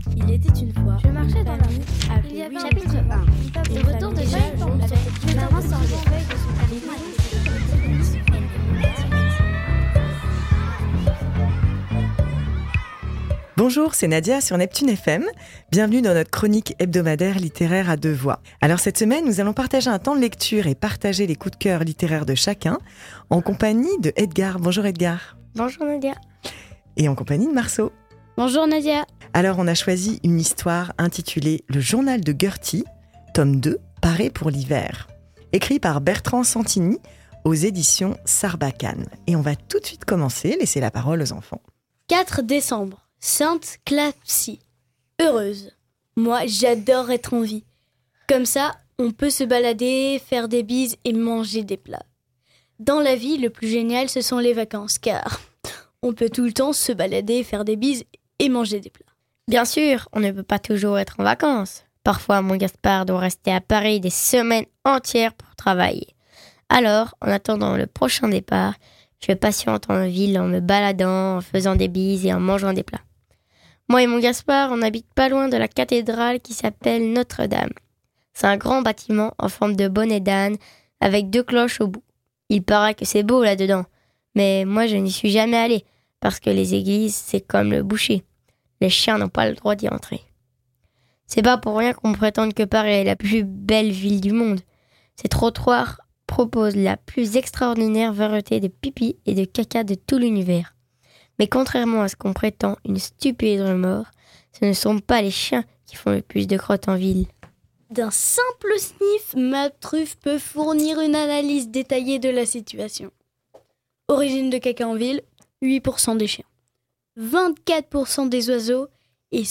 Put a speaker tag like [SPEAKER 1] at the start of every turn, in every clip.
[SPEAKER 1] Il était une fois.
[SPEAKER 2] Je marchais dans la rue.
[SPEAKER 1] Il y avait un
[SPEAKER 2] Chapitre 1.
[SPEAKER 1] Le retour de Jacques avec une avance sur les feuilles de son carnet.
[SPEAKER 3] Bonjour, c'est Nadia sur Neptune FM. Bienvenue dans notre chronique hebdomadaire littéraire à deux voix. Alors cette semaine, nous allons partager un temps de lecture et partager les coups de cœur littéraires de chacun en compagnie de Edgar. Bonjour Edgar.
[SPEAKER 2] Bonjour Nadia.
[SPEAKER 3] Et en compagnie de Marceau.
[SPEAKER 2] Bonjour Nadia.
[SPEAKER 3] Alors on a choisi une histoire intitulée Le journal de Gertie, tome 2, paré pour l'hiver. Écrit par Bertrand Santini aux éditions Sarbacane. Et on va tout de suite commencer, laisser la parole aux enfants.
[SPEAKER 4] 4 décembre. Sainte Clapsie. Heureuse. Moi, j'adore être en vie. Comme ça, on peut se balader, faire des bises et manger des plats. Dans la vie, le plus génial, ce sont les vacances, car on peut tout le temps se balader, faire des bises et manger des plats.
[SPEAKER 2] Bien sûr, on ne peut pas toujours être en vacances. Parfois, mon Gaspard doit rester à Paris des semaines entières pour travailler. Alors, en attendant le prochain départ, je patiente en ville en me baladant, en faisant des bises et en mangeant des plats. Moi et mon Gaspard, on n'habite pas loin de la cathédrale qui s'appelle Notre-Dame. C'est un grand bâtiment en forme de bonnet d'âne avec 2 cloches au bout. Il paraît que c'est beau là-dedans, mais moi je n'y suis jamais allée parce que les églises, c'est comme le boucher. Les chiens n'ont pas le droit d'y entrer. C'est pas pour rien qu'on prétende que Paris est la plus belle ville du monde. Ces trottoirs proposent la plus extraordinaire variété de pipi et de caca de tout l'univers. Mais contrairement à ce qu'on prétend, une stupide remords, ce ne sont pas les chiens qui font le plus de crottes en ville.
[SPEAKER 4] D'un simple sniff, ma truffe peut fournir une analyse détaillée de la situation. Origine de caca en ville, 8% des chiens, 24% des oiseaux et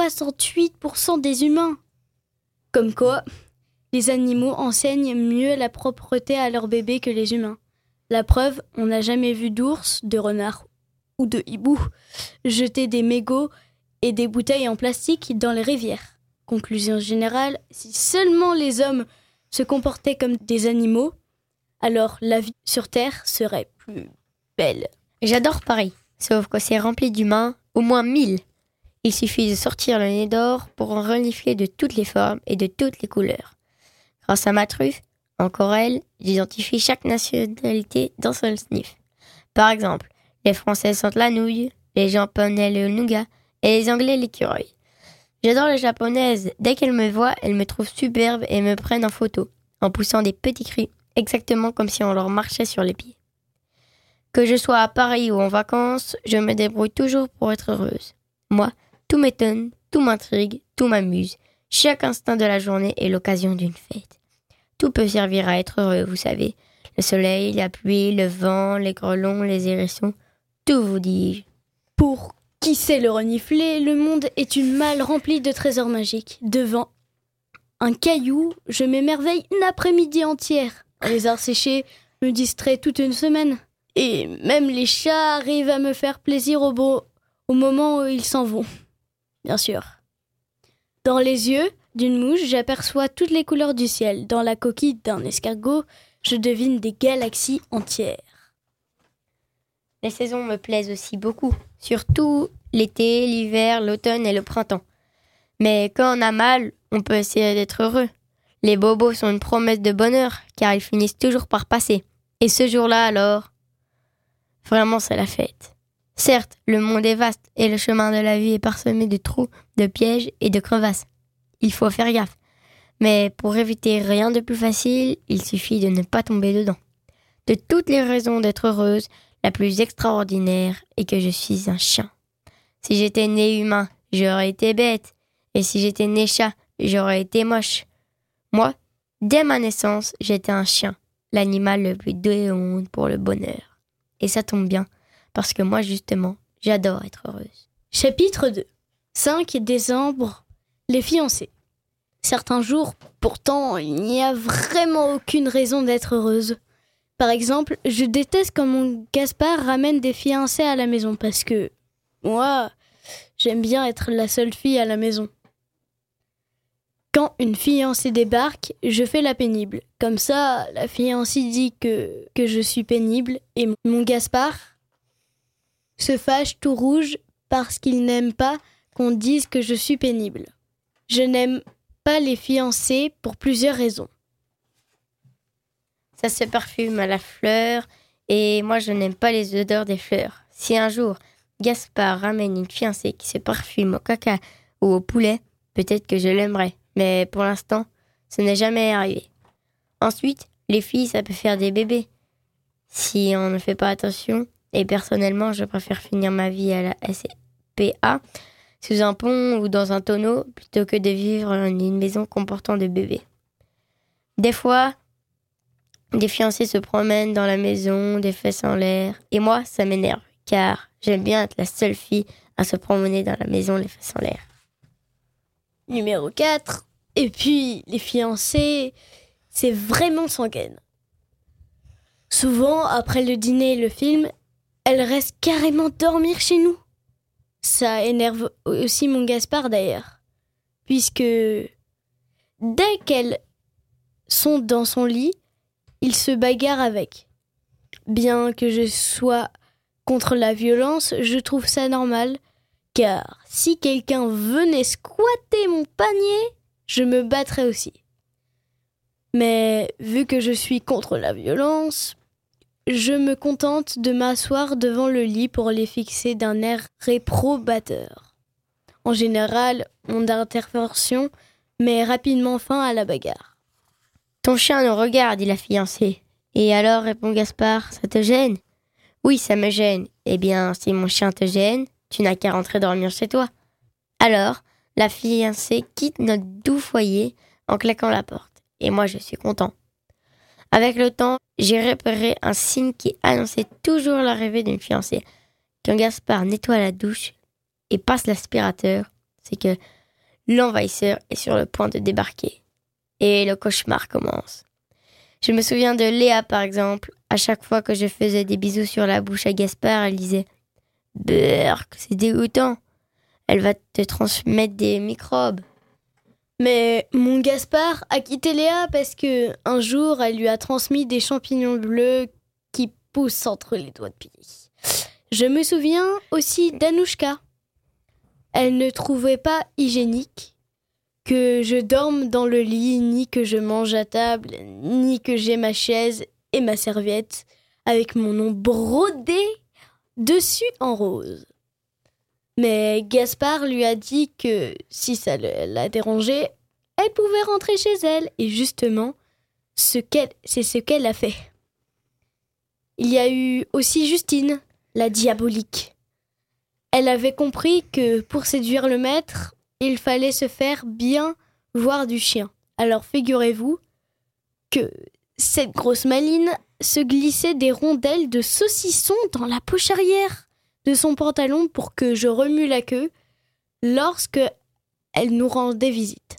[SPEAKER 4] 68% des humains. Comme quoi, les animaux enseignent mieux la propreté à leurs bébés que les humains. La preuve, on n'a jamais vu d'ours, de renard ou de hibou jeter des mégots et des bouteilles en plastique dans les rivières. Conclusion générale, si seulement les hommes se comportaient comme des animaux, alors la vie sur Terre serait plus belle.
[SPEAKER 2] J'adore Paris, sauf que c'est rempli d'humains, au moins 1000. Il suffit de sortir le nez d'or pour en renifler de toutes les formes et de toutes les couleurs. Grâce à ma truffe, encore elle, j'identifie chaque nationalité d'un seul sniff. Par exemple, les Français sentent la nouille, les Japonais le nougat et les Anglais l'écureuil. J'adore les Japonaises. Dès qu'elles me voient, elles me trouvent superbe et me prennent en photo, en poussant des petits cris, exactement comme si on leur marchait sur les pieds. Que je sois à Paris ou en vacances, je me débrouille toujours pour être heureuse. Moi, tout m'étonne, tout m'intrigue, tout m'amuse. Chaque instant de la journée est l'occasion d'une fête. Tout peut servir à être heureux, vous savez. Le soleil, la pluie, le vent, les grelons, les hérissons. Tout vous dis-je.
[SPEAKER 4] Pour qui sait le renifler, le monde est une malle remplie de trésors magiques. Devant un caillou, je m'émerveille une après-midi entière. Les arts séchés me distraient toute une semaine. Et même les chats arrivent à me faire plaisir au moment où ils s'en vont. Bien sûr. Dans les yeux d'une mouche, j'aperçois toutes les couleurs du ciel. Dans la coquille d'un escargot, je devine des galaxies entières.
[SPEAKER 2] Les saisons me plaisent aussi beaucoup, surtout l'été, l'hiver, l'automne et le printemps. Mais quand on a mal, on peut essayer d'être heureux. Les bobos sont une promesse de bonheur, car ils finissent toujours par passer. Et ce jour-là, alors, vraiment c'est la fête. Certes, le monde est vaste et le chemin de la vie est parsemé de trous, de pièges et de crevasses. Il faut faire gaffe. Mais pour éviter rien de plus facile, il suffit de ne pas tomber dedans. De toutes les raisons d'être heureuse, la plus extraordinaire est que je suis un chien. Si j'étais né humain, j'aurais été bête. Et si j'étais né chat, j'aurais été moche. Moi, dès ma naissance, j'étais un chien, l'animal le plus doué au monde pour le bonheur. Et ça tombe bien, parce que moi, justement, j'adore être heureuse.
[SPEAKER 4] Chapitre 2. 5 décembre. Les fiancés. Certains jours, pourtant, il n'y a vraiment aucune raison d'être heureuse. Par exemple, je déteste quand mon Gaspard ramène des fiancés à la maison parce que, moi, j'aime bien être la seule fille à la maison. Quand une fiancée débarque, je fais la pénible. Comme ça, la fiancée dit que je suis pénible et mon Gaspard se fâche tout rouge parce qu'il n'aime pas qu'on dise que je suis pénible. Je n'aime pas les fiancés pour plusieurs raisons.
[SPEAKER 2] Ça se parfume à la fleur et moi je n'aime pas les odeurs des fleurs. Si un jour Gaspard ramène une fiancée qui se parfume au caca ou au poulet, peut-être que je l'aimerais, mais pour l'instant, ce n'est jamais arrivé. Ensuite, les filles, ça peut faire des bébés. Si on ne fait pas attention, et personnellement, je préfère finir ma vie à la SPA, sous un pont ou dans un tonneau, plutôt que de vivre dans une maison comportant des bébés. Des fois, des fiancés se promènent dans la maison, des fesses en l'air, et moi, ça m'énerve, car j'aime bien être la seule fille à se promener dans la maison, les fesses en l'air.
[SPEAKER 4] Numéro 4. Et puis, les fiancés, c'est vraiment sanguine. Souvent, après le dîner et le film, elles restent carrément dormir chez nous. Ça énerve aussi mon Gaspard d'ailleurs, puisque dès qu'elles sont dans son lit, il se bagarre avec. Bien que je sois contre la violence, je trouve ça normal, car si quelqu'un venait squatter mon panier, je me battrais aussi. Mais vu que je suis contre la violence, je me contente de m'asseoir devant le lit pour les fixer d'un air réprobateur. En général, mon intervention met rapidement fin à la bagarre.
[SPEAKER 2] Ton chien nous regarde, dit la fiancée. Et alors, répond Gaspard, ça te gêne ? Oui, ça me gêne. Eh bien, si mon chien te gêne, tu n'as qu'à rentrer dormir chez toi. Alors, la fiancée quitte notre doux foyer en claquant la porte. Et moi, je suis content. Avec le temps, j'ai repéré un signe qui annonçait toujours l'arrivée d'une fiancée. Quand Gaspard nettoie la douche et passe l'aspirateur, c'est que l'envahisseur est sur le point de débarquer. Et le cauchemar commence. Je me souviens de Léa, par exemple. À chaque fois que je faisais des bisous sur la bouche à Gaspard, elle disait « Berk, c'est dégoûtant. Elle va te transmettre des microbes. »
[SPEAKER 4] Mais mon Gaspard a quitté Léa parce que un jour, elle lui a transmis des champignons bleus qui poussent entre les doigts de pied. Je me souviens aussi d'Anouchka. Elle ne trouvait pas hygiénique que je dorme dans le lit, ni que je mange à table, ni que j'ai ma chaise et ma serviette avec mon nom brodé dessus en rose. Mais Gaspard lui a dit que si ça la dérangeait, elle pouvait rentrer chez elle. Et justement, c'est ce qu'elle a fait. Il y a eu aussi Justine, la diabolique. Elle avait compris que pour séduire le maître, il fallait se faire bien voir du chien. Alors figurez-vous que cette grosse maline se glissait des rondelles de saucisson dans la poche arrière de son pantalon pour que je remue la queue lorsque elle nous rendait visite.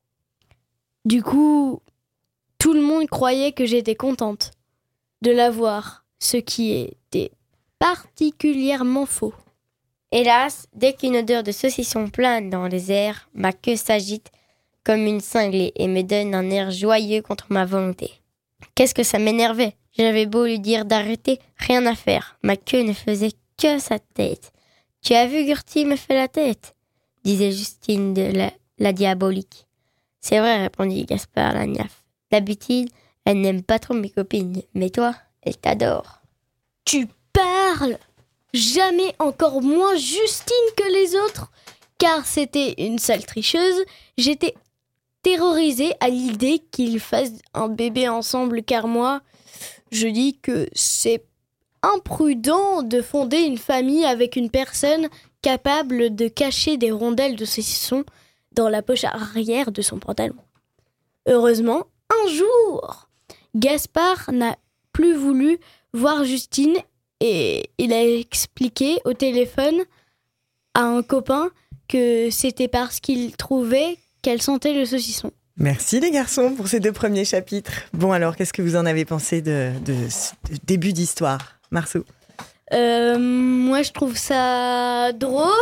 [SPEAKER 4] Du coup, tout le monde croyait que j'étais contente de la voir, ce qui était particulièrement faux.
[SPEAKER 2] Hélas, dès qu'une odeur de saucisson plane dans les airs, ma queue s'agite comme une cinglée et me donne un air joyeux contre ma volonté. Qu'est-ce que ça m'énervait ? J'avais beau lui dire d'arrêter, rien à faire. Ma queue ne faisait que sa tête. « Tu as vu Gertie me fait la tête ?» disait Justine de la diabolique. « C'est vrai, répondit Gaspard la niafe. D'habitude, elle n'aime pas trop mes copines, mais toi, elle t'adore. »
[SPEAKER 4] Tu parles ! Jamais encore moins Justine que les autres, car c'était une sale tricheuse. J'étais terrorisée à l'idée qu'ils fassent un bébé ensemble, car moi, je dis que c'est imprudent de fonder une famille avec une personne capable de cacher des rondelles de saucisson dans la poche arrière de son pantalon. Heureusement, un jour, Gaspard n'a plus voulu voir Justine et il a expliqué au téléphone à un copain que c'était parce qu'il trouvait qu'elle sentait le saucisson.
[SPEAKER 3] Merci les garçons pour ces 2 premiers chapitres. Bon alors, qu'est-ce que vous en avez pensé de ce début d'histoire, Marceau ?
[SPEAKER 4] Moi, je trouve ça drôle.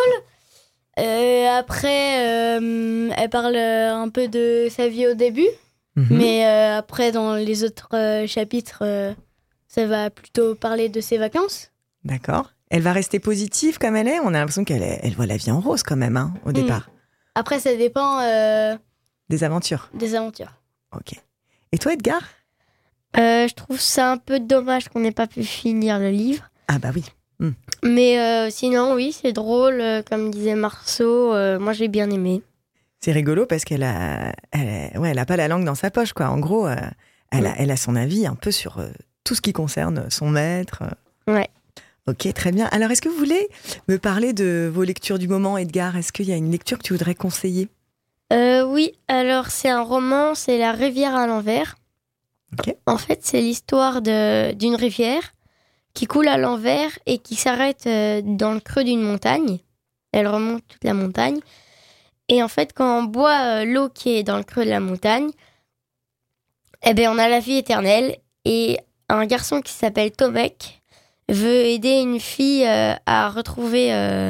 [SPEAKER 4] Après, elle parle un peu de sa vie au début. Mais après, dans les autres chapitres, ça va plutôt parler de ses vacances.
[SPEAKER 3] D'accord. Elle va rester positive comme elle est. On a l'impression elle voit la vie en rose quand même, hein, au départ.
[SPEAKER 4] Après, ça dépend
[SPEAKER 3] Des aventures.
[SPEAKER 4] des aventures.
[SPEAKER 3] Ok. Et toi, Edgar?
[SPEAKER 2] Je trouve ça un peu dommage qu'on n'ait pas pu finir le livre.
[SPEAKER 3] Ah bah oui.
[SPEAKER 2] Mais sinon, oui, c'est drôle. Comme disait Marceau, moi j'ai bien aimé.
[SPEAKER 3] C'est rigolo parce qu'elle a pas la langue dans sa poche, quoi. En gros, elle a son avis un peu sur tout ce qui concerne son maître.
[SPEAKER 2] Ouais.
[SPEAKER 3] Ok, très bien. Alors, est-ce que vous voulez me parler de vos lectures du moment, Edgar? Est-ce qu'il y a une lecture que tu voudrais conseiller?
[SPEAKER 2] Oui, alors c'est un roman, c'est La rivière à l'envers.
[SPEAKER 3] Ok.
[SPEAKER 2] En fait, c'est l'histoire d'une rivière qui coule à l'envers et qui s'arrête dans le creux d'une montagne. Elle remonte toute la montagne. Et en fait, quand on boit l'eau qui est dans le creux de la montagne, eh ben, on a la vie éternelle. Et un garçon qui s'appelle Tomek veut aider une fille à trouver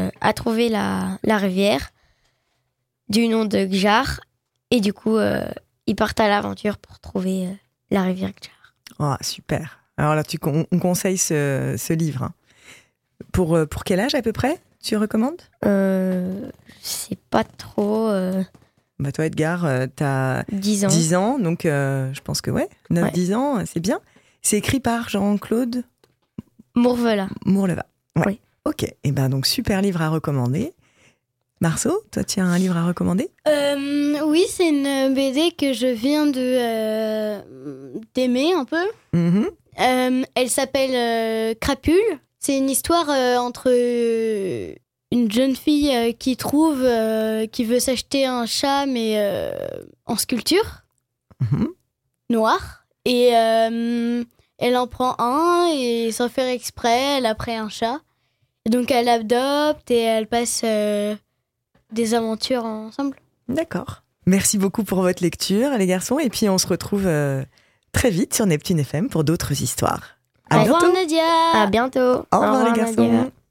[SPEAKER 2] la rivière du nom de Gjar. Et du coup, ils partent à l'aventure pour trouver la rivière Gjar.
[SPEAKER 3] Oh, super. Alors là, on conseille ce livre. Hein. Pour quel âge à peu près tu recommandes?
[SPEAKER 2] Je sais pas trop.
[SPEAKER 3] Bah toi, Edgar, t'as
[SPEAKER 2] 10 ans.
[SPEAKER 3] 10 ans, donc je pense que 9-10 ans, c'est bien. C'est écrit par Jean-Claude
[SPEAKER 2] Mourvela.
[SPEAKER 3] Mourleva. Ouais.
[SPEAKER 2] Oui.
[SPEAKER 3] Ok, et ben donc super livre à recommander. Marceau, toi tu as un livre à recommander?
[SPEAKER 4] Oui, c'est une BD que je viens d'aimer un peu. Elle s'appelle Crapule. C'est une histoire entre une jeune fille qui veut s'acheter un chat, mais en sculpture, noir. Et elle en prend un et sans faire exprès, elle a pris un chat. Et donc elle l'adopte et elle passe des aventures ensemble.
[SPEAKER 3] D'accord. Merci beaucoup pour votre lecture, les garçons. Et puis on se retrouve très vite sur Neptune FM pour d'autres histoires. À
[SPEAKER 4] Au revoir,
[SPEAKER 3] bientôt.
[SPEAKER 4] Nadia.
[SPEAKER 2] À bientôt.
[SPEAKER 3] Au revoir, les garçons.
[SPEAKER 2] Nadia.